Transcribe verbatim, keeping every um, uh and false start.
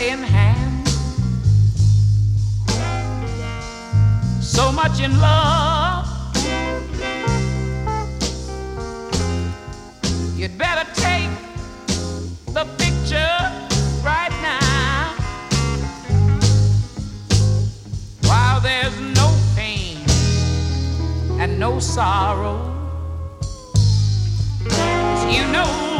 in hand, so much in love, you'd better take the picture right now, while there's no pain and no sorrow. 'Cause you know